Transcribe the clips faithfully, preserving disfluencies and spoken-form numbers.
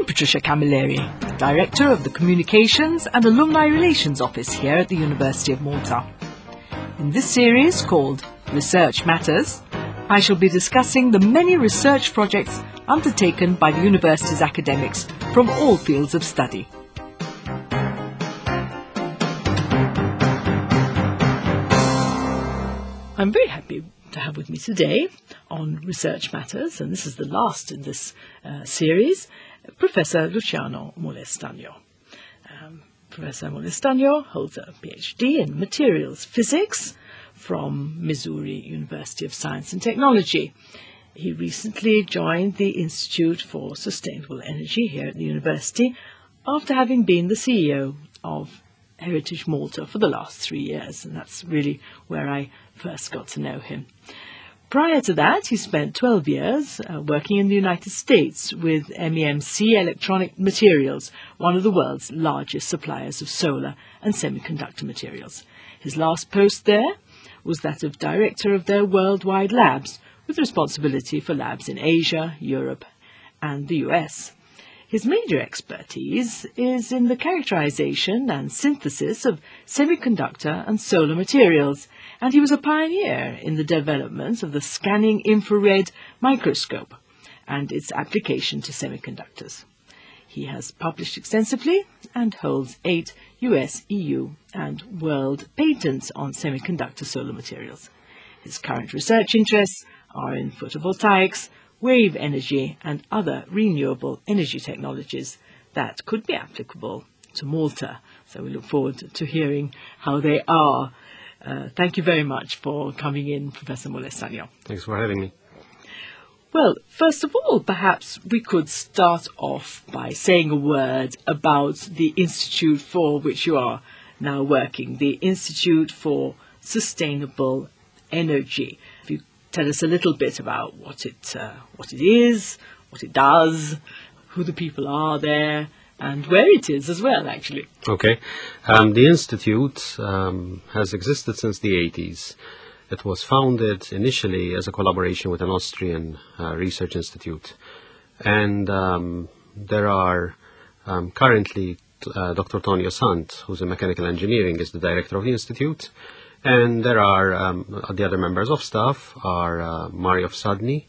I'm Patricia Camilleri, Director of the Communications and Alumni Relations Office here at the University of Malta. In this series called Research Matters, I shall be discussing the many research projects undertaken by the university's academics from all fields of study. I'm very happy to have with me today on Research Matters, and this is the last in this uh, series, Professor Luciano Molestano. Um, Professor Molestano holds a PhD in Materials Physics from Missouri University of Science and Technology. He recently joined the Institute for Sustainable Energy here at the university after having been the C E O of Heritage Malta for the last three years, and that's really where I first got to know him. Prior to that, he spent twelve years uh, working in the United States with M E M C Electronic Materials, one of the world's largest suppliers of solar and semiconductor materials. His last post there was that of director of their worldwide labs, with responsibility for labs in Asia, Europe, and the U S. His major expertise is in the characterization and synthesis of semiconductor and solar materials, and he was a pioneer in the development of the scanning infrared microscope and its application to semiconductors. He has published extensively and holds eight U S, E U, and world patents on semiconductor solar materials. His current research interests are in photovoltaics, wave energy and other renewable energy technologies that could be applicable to Malta. So we look forward to hearing how they are. Uh, thank you very much for coming in, Professor Molestano. Thanks for having me. Well, first of all, perhaps we could start off by saying a word about the institute for which you are now working, the Institute for Sustainable Energy. If you tell us a little bit about what it uh, what it is, what it does, who the people are there, and where it is as well, actually. Okay. Um, the Institute um, has existed since the eighties. It was founded initially as a collaboration with an Austrian uh, research institute. And um, there are um, currently uh, Doctor Tonio Sant, who's in mechanical engineering, is the director of the Institute. And there are um, the other members of staff are uh, Mario Sadni,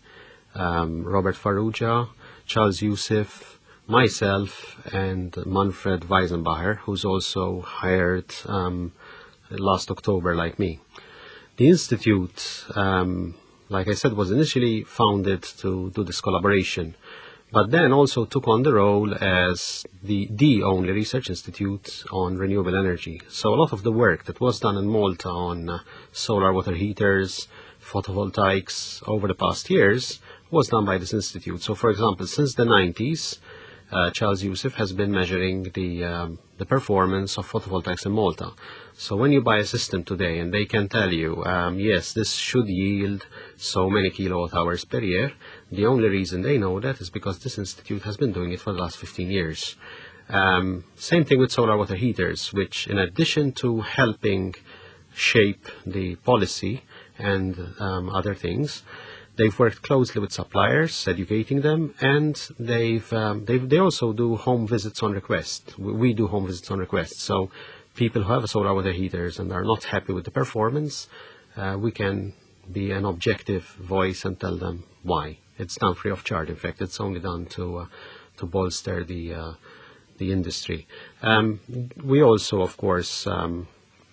um, Robert Farrugia, Charles Youssef, myself, and Manfred Weisenbacher, who's also hired um, last October, like me. The Institute, um, like I said, was initially founded to do this collaboration, but then also took on the role as the, the only research institute on renewable energy. So a lot of the work that was done in Malta on uh, solar water heaters, photovoltaics over the past years was done by this institute. So for example, since the nineties, uh, Charles Youssef has been measuring the, um, the performance of photovoltaics in Malta. So when you buy a system today and they can tell you, um, yes, this should yield so many kilowatt hours per year, the only reason they know that is because this institute has been doing it for the last fifteen years. Um, same thing with solar water heaters, which in addition to helping shape the policy and um, other things, they've worked closely with suppliers, educating them, and they've, um, they've they also do home visits on request. We, we do home visits on request. So people who have solar water heaters and are not happy with the performance, uh, we can be an objective voice and tell them why. It's done free of charge. In fact, it's only done to uh, to bolster the uh, the industry. Um, we also, of course, um,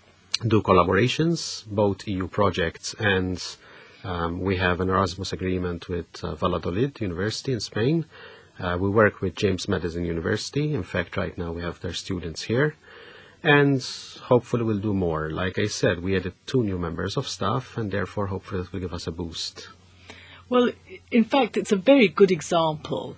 do collaborations, both E U projects, and um, we have an Erasmus agreement with uh, Valladolid University in Spain. Uh, we work with James Madison University. In fact, right now we have their students here. And hopefully we'll do more. Like I said, we added two new members of staff, and therefore hopefully it will give us a boost. Well, in fact, it's a very good example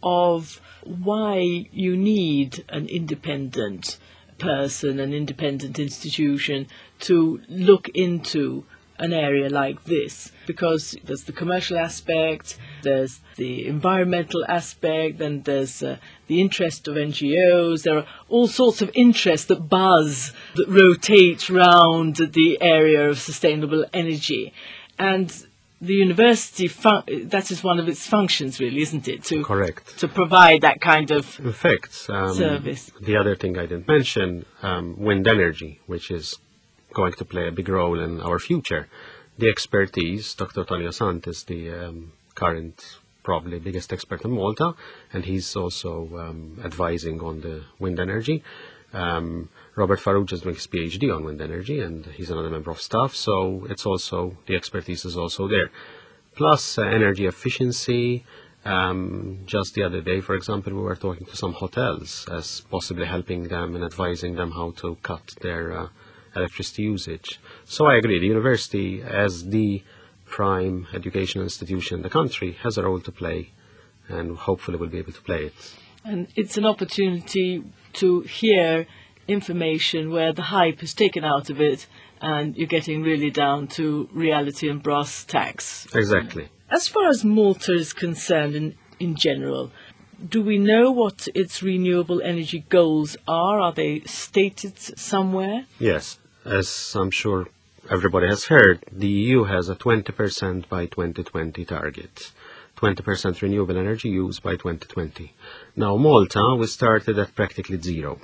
of why you need an independent person, an independent institution to look into an area like this, because there's the commercial aspect, there's the environmental aspect, and there's uh, the interest of N G Os. There are all sorts of interests that buzz, that rotate round the area of sustainable energy. And the university, fun- that is one of its functions, really, isn't it? To, Correct. To provide that kind of In fact, um, service. The other thing I didn't mention, um, wind energy, which is going to play a big role in our future. The expertise, Doctor Tonio Sant is the um, current, probably biggest expert in Malta, and he's also um, advising on the wind energy. Um, Robert Farrugia is doing his PhD on wind energy, and he's another member of staff, so it's also, the expertise is also there. Plus uh, energy efficiency. Um, just the other day, for example, we were talking to some hotels as possibly helping them and advising them how to cut their uh, electricity usage. So I agree, the university, as the prime educational institution in the country, has a role to play, and hopefully will be able to play it. And it's an opportunity to hear information where the hype is taken out of it and you're getting really down to reality and brass tacks. Exactly. As far as Malta is concerned in, in general, do we know what its renewable energy goals are? Are they stated somewhere? Yes. As I'm sure everybody has heard, the E U has a twenty percent by twenty twenty target. twenty percent renewable energy use by twenty twenty. Now, Malta, we started at practically zero.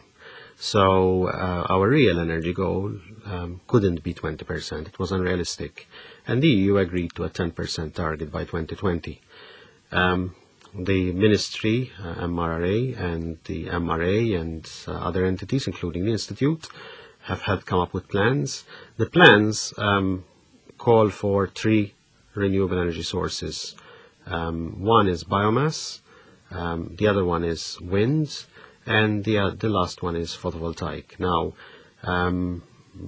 So uh, our real energy goal um, couldn't be twenty percent. It was unrealistic. And the E U agreed to a ten percent target by twenty twenty. Um, the ministry, uh, M R R A, and the M R A and uh, other entities, including the Institute, have had come up with plans. The plans um, call for three renewable energy sources. Um, one is biomass, um, the other one is wind, and the uh, the last one is photovoltaic. Now, um,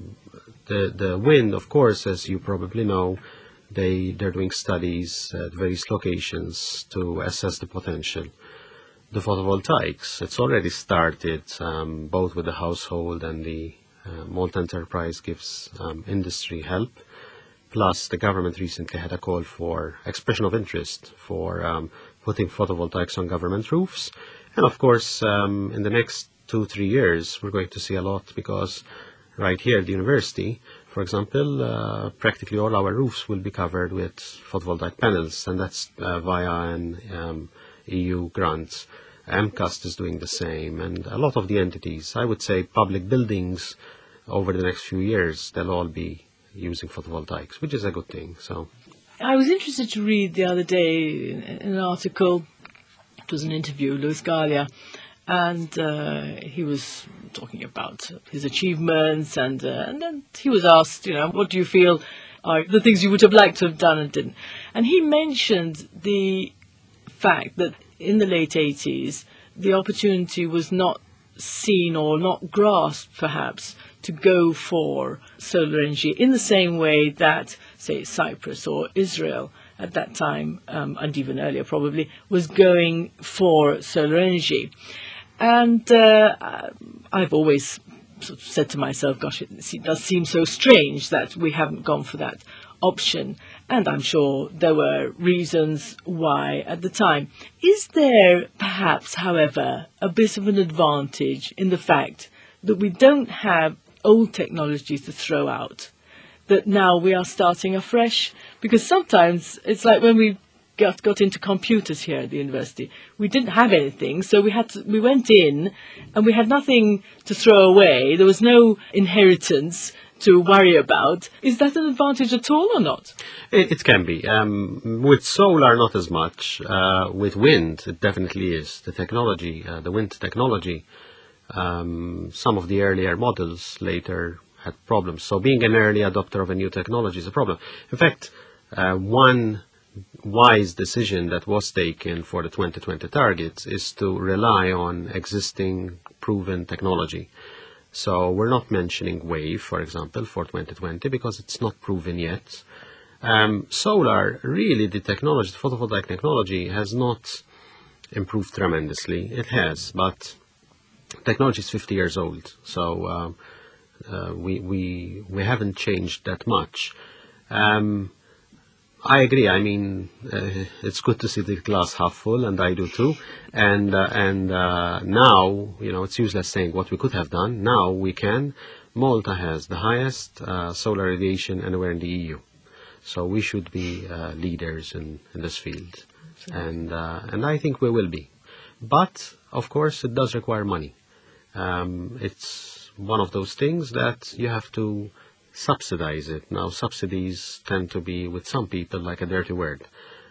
the the wind, of course, as you probably know, they they're doing studies at various locations to assess the potential. The photovoltaics, it's already started, um, both with the household and the uh, Malta Enterprise gives um, industry help. Plus, the government recently had a call for expression of interest for um, putting photovoltaics on government roofs. And of course, um, in the next two, three years, we're going to see a lot because right here at the university, for example, uh, practically all our roofs will be covered with photovoltaic panels, and that's uh, via an um, E U grant. MCAST is doing the same, and a lot of the entities, I would say public buildings, over the next few years, they'll all be using photovoltaics, which is a good thing. So, I was interested to read the other day in an article, it was an interview, Luis Gallia, and uh, he was talking about his achievements, and, uh, and then he was asked, you know, what do you feel are the things you would have liked to have done and didn't? And he mentioned the fact that in the late eighties, the opportunity was not seen or not grasped, perhaps, to go for solar energy in the same way that, say, Cyprus or Israel at that time, um, and even earlier probably, was going for solar energy. And uh, I've always sort of said to myself, gosh, it does seem so strange that we haven't gone for that option. And I'm sure there were reasons why at the time. Is there perhaps, however, a bit of an advantage in the fact that we don't have old technologies to throw out, that now we are starting afresh? Because sometimes it's like when we got, got into computers here at the university, we didn't have anything, so we had to, we went in and we had nothing to throw away. There was no inheritance to worry about. Is that an advantage at all or not? It, it can be. Um, with solar, not as much. Uh, with wind, it definitely is. The technology, uh, the wind technology, um, some of the earlier models later had problems. So being an early adopter of a new technology is a problem. In fact, uh, one wise decision that was taken for the twenty twenty targets is to rely on existing proven technology. So we're not mentioning wave, for example, for twenty twenty because it's not proven yet. Um, solar, really the technology, the photovoltaic technology has not improved tremendously. It has, but technology is fifty years old, so uh, uh, we, we, we haven't changed that much. Um, I agree. I mean, uh, it's good to see the glass half full, and I do too. And uh, and uh, now, you know, it's useless saying what we could have done. Now we can. Malta has the highest uh, solar radiation anywhere in the E U. So we should be uh, leaders in, in this field. And, uh, and I think we will be. But, of course, it does require money. Um, it's one of those things that you have to subsidize it. Now, subsidies tend to be, with some people, like a dirty word.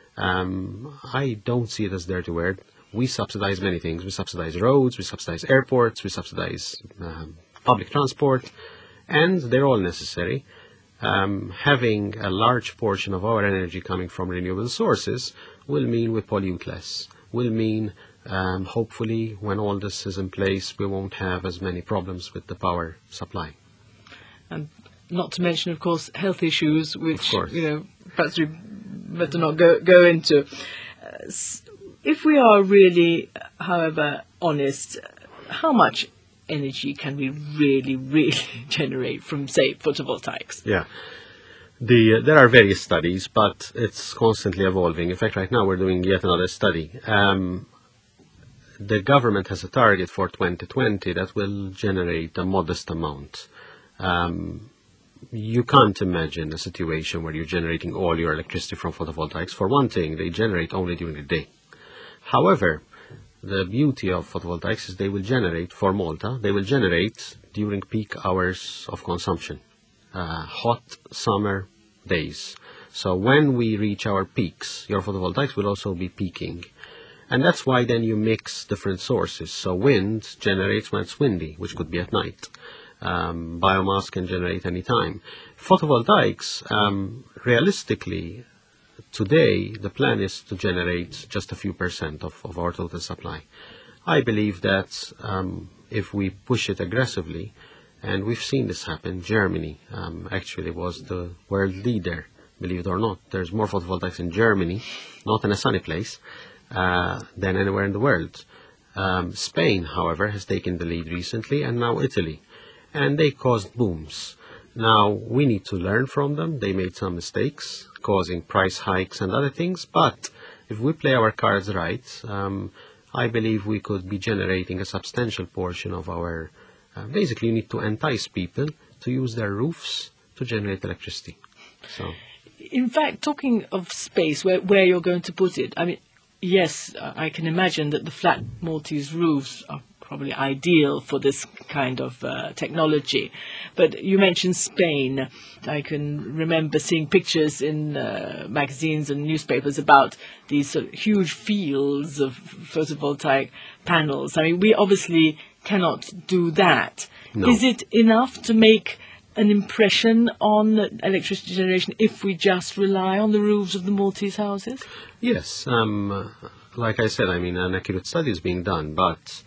Um, I don't see it as a dirty word. We subsidize many things. We subsidize roads, we subsidize airports, we subsidize um, public transport, and they're all necessary. Um, having a large portion of our energy coming from renewable sources will mean we pollute less, will mean um, hopefully when all this is in place we won't have as many problems with the power supply. And not to mention, of course, health issues, which, you know, perhaps we better not go, go into. Uh, if we are really, however, honest, how much energy can we really, really generate from, say, photovoltaics? Yeah. The, uh, there are various studies, but it's constantly evolving. In fact, right now we're doing yet another study. Um, the government has a target for twenty twenty that will generate a modest amount. Um, you can't imagine a situation where you're generating all your electricity from photovoltaics. For one thing, they generate only during the day. However, the beauty of photovoltaics is they will generate, for Malta, they will generate during peak hours of consumption, uh, hot summer days. So when we reach our peaks, your photovoltaics will also be peaking. And that's why then you mix different sources. So wind generates when it's windy, which could be at night. Um, biomass can generate any time. Photovoltaics, um, realistically, today, the plan is to generate just a few percent of, of our total supply. I believe that um, if we push it aggressively, and we've seen this happen, Germany um, actually was the world leader, believe it or not. There's more photovoltaics in Germany, not in a sunny place, uh, than anywhere in the world. Um, Spain, however, has taken the lead recently, and now Italy. And they caused booms. Now, we need to learn from them. They made some mistakes, causing price hikes and other things, but if we play our cards right, um, I believe we could be generating a substantial portion of our, uh, basically you need to entice people to use their roofs to generate electricity. So, in fact, talking of space, where, where you're going to put it, I mean, yes, I can imagine that the flat Maltese roofs are probably ideal for this kind of uh, technology. But you mentioned Spain. I can remember seeing pictures in uh, magazines and newspapers about these sort of huge fields of photovoltaic panels. I mean, we obviously cannot do that. No. Is it enough to make an impression on electricity generation if we just rely on the roofs of the Maltese houses? Yes. Um, like I said, I mean, an accurate study is being done, but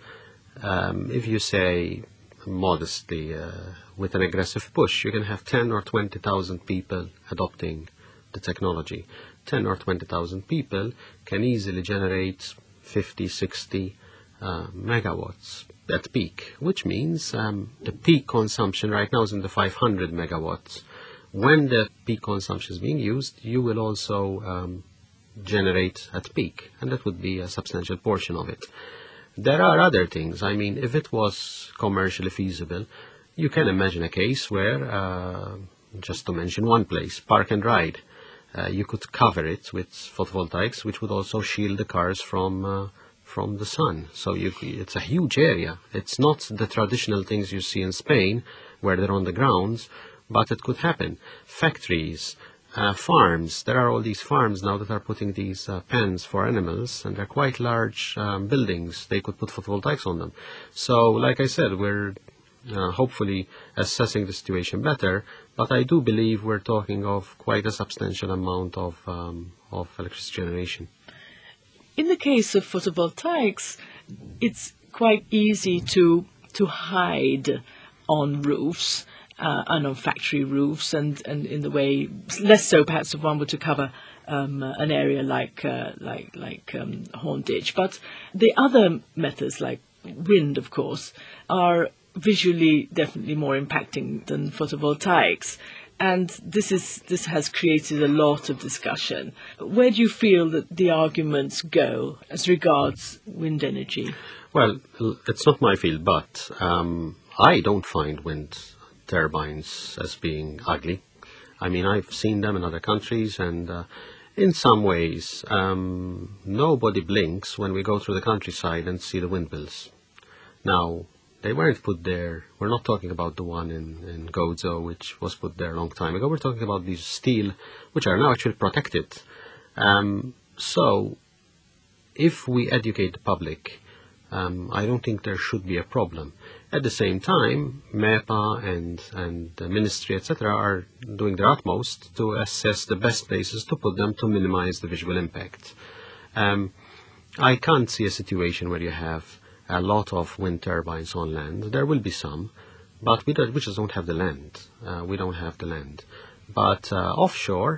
Um, if you say modestly, uh, with an aggressive push, you can have ten or twenty thousand people adopting the technology. ten or twenty thousand people can easily generate fifty, sixty uh, megawatts at peak, which means um, the peak consumption right now is in the five hundred megawatts. When the peak consumption is being used, you will also um, generate at peak, and that would be a substantial portion of it. There are other things. I mean, if it was commercially feasible, you can imagine a case where, uh, just to mention one place, Park and Ride, uh, you could cover it with photovoltaics, which would also shield the cars from uh, from the sun. So you, it's a huge area. It's not the traditional things you see in Spain, where they're on the grounds, but it could happen. Factories, Uh, farms, there are all these farms now that are putting these uh, pens for animals, and they're quite large um, buildings. They could put photovoltaics on them. So, like I said, we're uh, hopefully assessing the situation better, but I do believe we're talking of quite a substantial amount of, um, of electricity generation. In the case of photovoltaics, it's quite easy to to hide on roofs. Uh, and on factory roofs, and, and in the way, less so perhaps if one were to cover um, an area like uh, like like um, Hornditch. But the other methods, like wind, of course, are visually definitely more impacting than photovoltaics. And this is this has created a lot of discussion. Where do you feel that the arguments go as regards wind energy? Well, it's not my field, but um, I don't find wind turbines as being ugly. I mean, I've seen them in other countries, and uh, in some ways, um, nobody blinks when we go through the countryside and see the windmills. Now, they weren't put there. We're not talking about the one in, in Gozo, which was put there a long time ago. We're talking about these steel, which are now actually protected. Um, so, if we educate the public, um, I don't think there should be a problem. At the same time, MEPA and, and the ministry, et cetera, are doing their utmost to assess the best places to put them to minimize the visual impact. Um, I can't see a situation where you have a lot of wind turbines on land. There will be some, but we, don't, we just don't have the land. Uh, we don't have the land. But uh, offshore,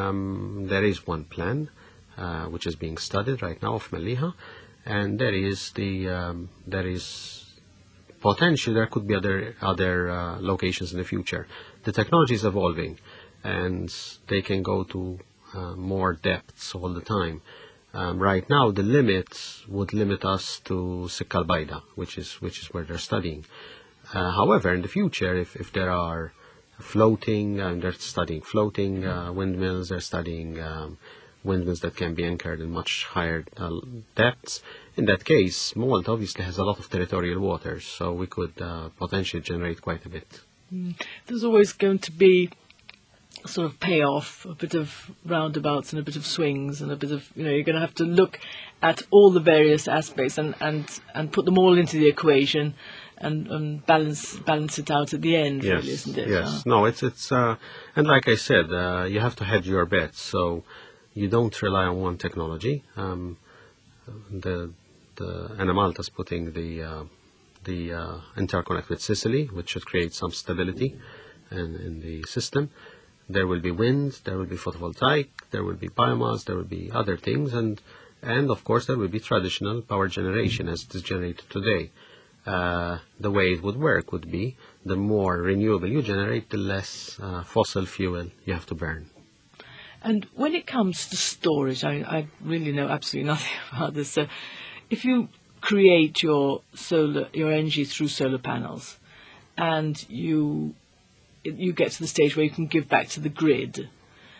um, there is one plan, uh, which is being studied right now of Meliha, and there is the um, there is potentially there could be other other uh, locations in the future. The technology is evolving, and they can go to uh, more depths all the time. Um, right now, the limit would limit us to Sikka al-Bayda, which is which is where they're studying. Uh, however, in the future, if, if there are floating, and they're studying floating uh, windmills, they're studying um, windmills that can be anchored in much higher uh, depths. In that case, Malta obviously has a lot of territorial waters, so we could uh, potentially generate quite a bit. Mm. There's always going to be sort of payoff, a bit of roundabouts and a bit of swings and a bit of, you know, you're going to have to look at all the various aspects and, and, and put them all into the equation and, and balance balance it out at the end, yes, really, isn't it? Yes, uh, no, it's, it's uh, and like I said, uh, you have to hedge your bets, so you don't rely on one technology. Um, the, the Enemalta's putting the, uh, the uh, interconnect with Sicily, which should create some stability in, in the system. There will be wind, there will be photovoltaic, there will be biomass, there will be other things, and and of course there will be traditional power generation as it is generated today. Uh, the way it would work would be the more renewable you generate, the less uh, fossil fuel you have to burn. And when it comes to storage, I, I really know absolutely nothing about this. So if you create your solar, your energy through solar panels, and you you get to the stage where you can give back to the grid.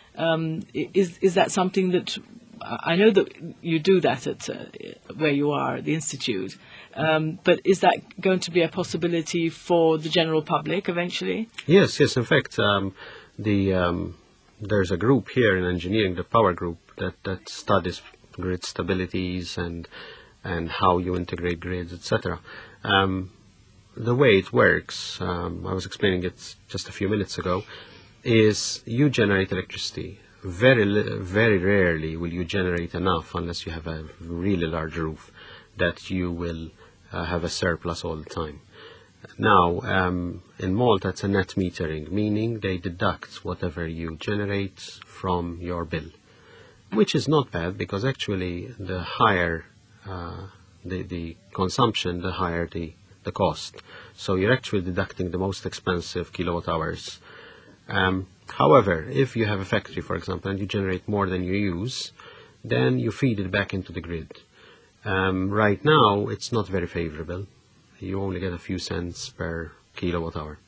Um, is is that something that I know that you do that at uh, where you are at the institute, um, but is that going to be a possibility for the general public eventually? Yes, yes. In fact, um, the um, there's a group here in engineering, the Power Group, that, that studies grid stabilities and and how you integrate grids, et cetera. Um, The way it works, um, I was explaining it just a few minutes ago, is you generate electricity. Very, very rarely will you generate enough, unless you have a really large roof, that you will uh, have a surplus all the time. Now, um, in Malta, it's a net metering, meaning they deduct whatever you generate from your bill, which is not bad, because actually the higher uh, the, the consumption, the higher the the cost. So you're actually deducting the most expensive kilowatt hours. Um, however, if you have a factory, for example, and you generate more than you use, then you feed it back into the grid. Um, right now, it's not very favorable. You only get a few cents per kilowatt hour.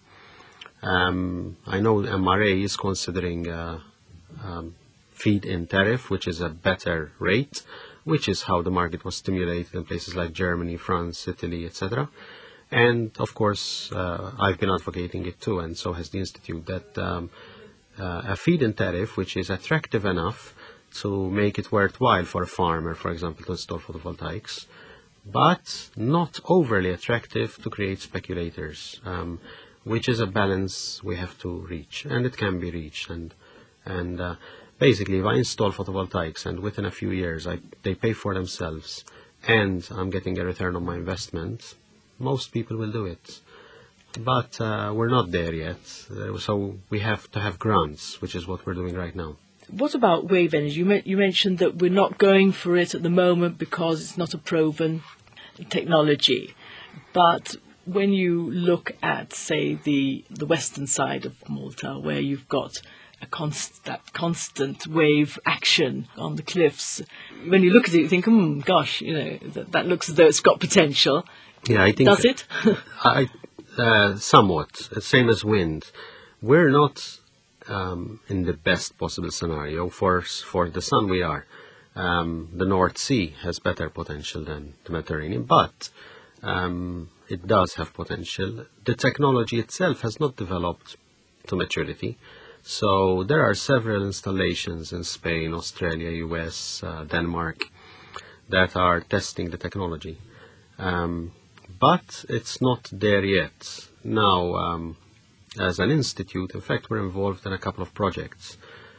Um, I know M R A is considering a um, feed-in tariff, which is a better rate, which is how the market was stimulated in places like Germany, France, Italy, et cetera. And, of course, uh, I've been advocating it too, and so has the Institute, that um, uh, a feed-in tariff, which is attractive enough to make it worthwhile for a farmer, for example, to install photovoltaics, but not overly attractive to create speculators, um, which is a balance we have to reach, and it can be reached. And, and uh, basically, if I install photovoltaics and within a few years I, they pay for themselves and I'm getting a return on my investment, most people will do it. But uh, we're not there yet, uh, so we have to have grants, which is what we're doing right now. What about wave energy? You, me- you mentioned that we're not going for it at the moment because it's not a proven technology. But when you look at, say, the, the western side of Malta, where you've got a const- that constant wave action on the cliffs, when you look at it, you think, hmm, gosh, you know, that, that looks as though it's got potential. Yeah, I think Does it? I, uh, somewhat, same as wind. We're not um, in the best possible scenario. For, for the sun we are. Um, the North Sea has better potential than the Mediterranean, but um, it does have potential. The technology itself has not developed to maturity. So there are several installations in Spain, Australia, U S, uh, Denmark that are testing the technology. Um, but it's not there yet. Now, um, as an institute, in fact, we're involved in a couple of projects.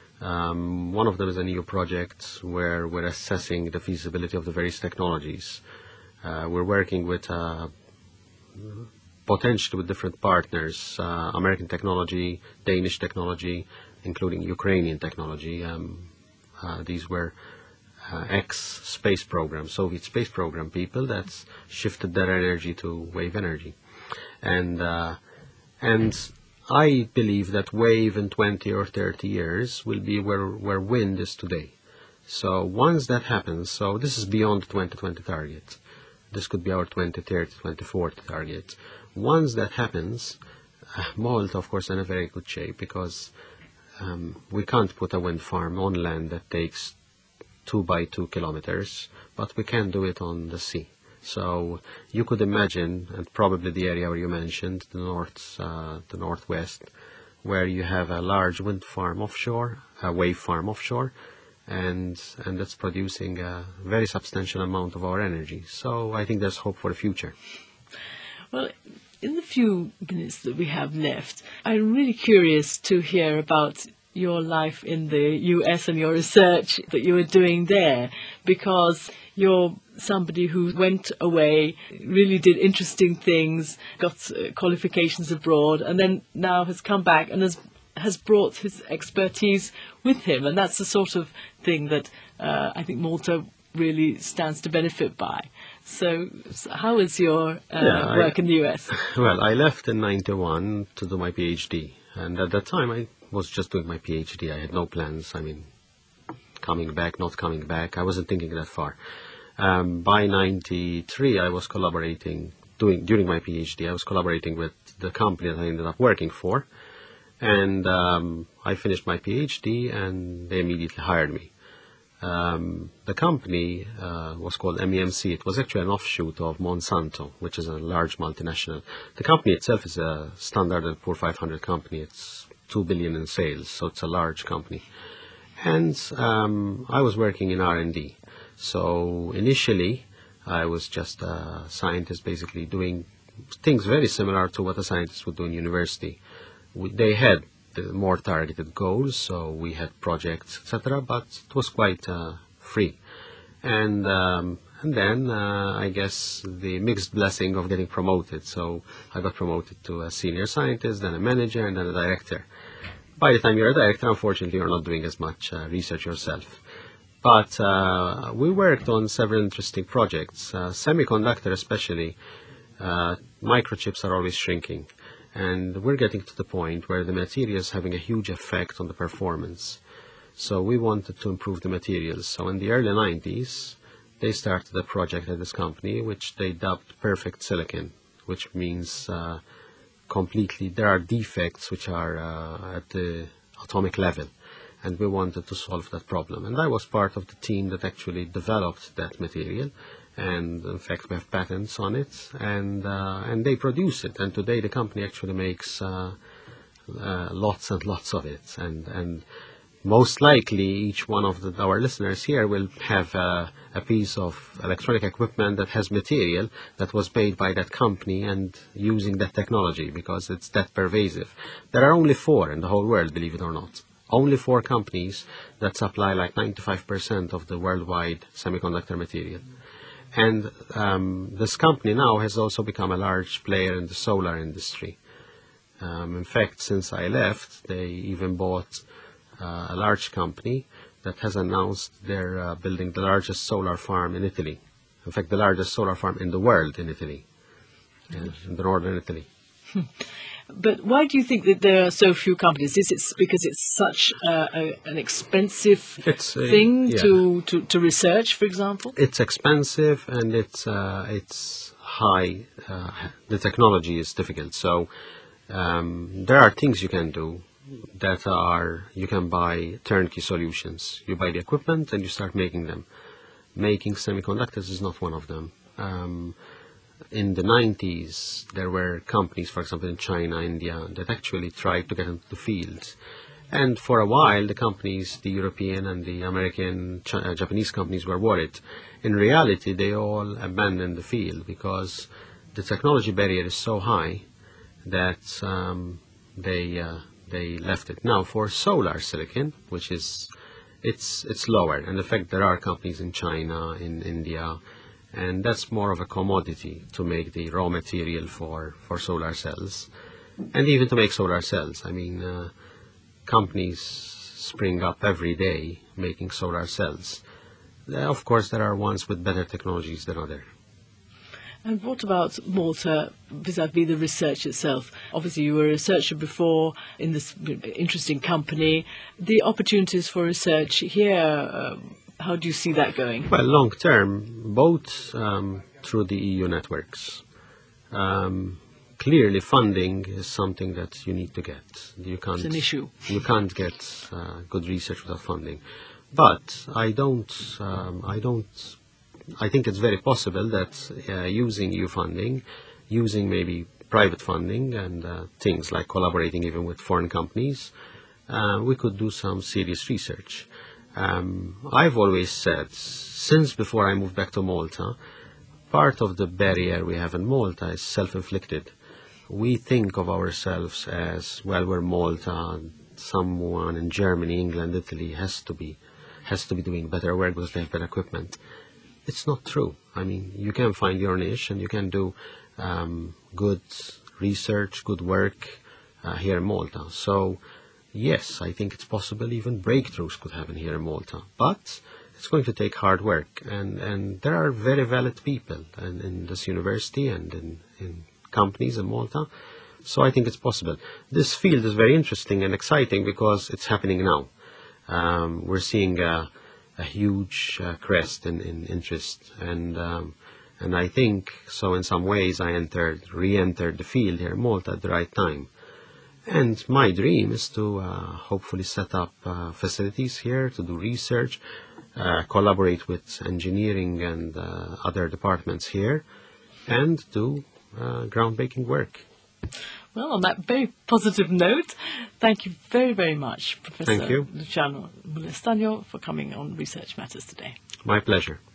Um, one of them is a new project where we're assessing the feasibility of the various technologies. Uh, we're working with uh, potentially with different partners, uh, American technology, Danish technology, including Ukrainian technology. Um, uh, these were uh, ex-space program, Soviet space program people that shifted their energy to wave energy. And, uh, and I believe that wave in twenty or thirty years will be where, where wind is today. So once that happens, so this is beyond the twenty twenty target. This could be our twenty thirty, twenty forty target. Once that happens, uh, Malta, of course, is in a very good shape because um, we can't put a wind farm on land that takes two by two kilometers, but we can do it on the sea. So you could imagine, and probably the area where you mentioned, the north, uh, the northwest, where you have a large wind farm offshore, a wave farm offshore, and and that's producing a very substantial amount of our energy. So I think there's hope for the future. Well, in the few minutes that we have left, I'm really curious to hear about your life in the U S and your research that you were doing there, because you're somebody who went away, really did interesting things, got uh, qualifications abroad, and then now has come back and has has brought his expertise with him. And that's the sort of thing that uh, I think Malta really stands to benefit by. So, so how is your uh, yeah, work I, in the U S? Well, I left in ninety-one to do my PhD. And at that time, I was just doing my PhD. I had no plans. I mean, coming back, not coming back. I wasn't thinking that far. Um, by ninety-three, I was collaborating, doing during my PhD, I was collaborating with the company that I ended up working for. And um, I finished my PhD, and they immediately hired me. Um, the company uh, was called M E M C. It was actually an offshoot of Monsanto, which is a large multinational. The company itself is a Standard and Poor five hundred company. It's two billion in sales, so it's a large company. And um, I was working in R and D. So initially, I was just a scientist, basically doing things very similar to what a scientist would do in university. We, they had the more targeted goals, so we had projects, et cetera, but it was quite uh, free. And um, and then uh, I guess the mixed blessing of getting promoted. So I got promoted to a senior scientist, then a manager, and then a director. By the time you're a director, unfortunately, you're not doing as much uh, research yourself. But uh, we worked on several interesting projects. Uh, semiconductor especially, uh, microchips are always shrinking. And we're getting to the point where the material is having a huge effect on the performance. So we wanted to improve the materials. So in the early nineties, they started a project at this company, which they dubbed Perfect Silicon, which means uh, completely, there are defects which are uh, at the atomic level. And we wanted to solve that problem. And I was part of the team that actually developed that material. And in fact, we have patents on it, and uh, and they produce it. And today, the company actually makes uh, uh, lots and lots of it. And and most likely, each one of the, our listeners here will have uh, a piece of electronic equipment that has material that was made by that company and using that technology, because it's that pervasive. There are only four in the whole world, believe it or not. Only four companies that supply like ninety-five percent of the worldwide semiconductor material. And um, this company now has also become a large player in the solar industry. Um, in fact, since I left, they even bought uh, a large company that has announced they're uh, building the largest solar farm in Italy. In fact, the largest solar farm in the world in Italy, uh, in the northern Italy. But why do you think that there are so few companies? Is it because it's such uh, a, an expensive it's, uh, thing yeah. to, to, to research, for example? It's expensive and it's uh, it's high. Uh, the technology is difficult. So um, there are things you can do. that are, you can buy turnkey solutions. You buy the equipment and you start making them. Making semiconductors is not one of them. Um, in the nineties, there were companies, for example, in China, India, that actually tried to get into the field. And for a while, the companies, the European and the American, Ch- uh, Japanese companies were worried. In reality, they all abandoned the field because the technology barrier is so high that um, they uh, they left it. Now, for solar silicon, which is it's it's lower, and in fact, there are companies in China, in India, and that's more of a commodity to make the raw material for, for solar cells, and even to make solar cells. I mean. Uh, Companies spring up every day making solar cells. Uh, Of course, there are ones with better technologies than others. And what about Malta vis-à-vis the research itself? Obviously, you were a researcher before in this interesting company. The opportunities for research here, um, how do you see that going? Well, long term, both um, through the E U networks. Um, Clearly, funding is something that you need to get. You can't. It's an issue. You can't get uh, good research without funding. But I don't. Um, I don't. I think it's very possible that uh, using E U funding, using maybe private funding and uh, things like collaborating even with foreign companies, uh, we could do some serious research. Um, I've always said, since before I moved back to Malta, part of the barrier we have in Malta is self-inflicted. We think of ourselves as, well, we're Malta, someone in Germany, England, Italy has to be has to be doing better work because they have better equipment. It's not true. I mean, you can find your niche and you can do um, good research, good work uh, here in Malta. So, yes, I think it's possible even breakthroughs could happen here in Malta. But it's going to take hard work. And, and there are very valid people in, in this university and in, in companies in Malta. So I think it's possible. This field is very interesting and exciting because it's happening now. Um, we're seeing a, a huge uh, crest in, in interest, and um, and I think so. In some ways, I entered, re-entered the field here in Malta at the right time. And my dream is to uh, hopefully set up uh, facilities here to do research, uh, collaborate with engineering and uh, other departments here, and do uh, groundbreaking work. Well, on that very positive note, thank you very, very much, Professor Thank you. Luciano Molestano, for coming on Research Matters today. My pleasure.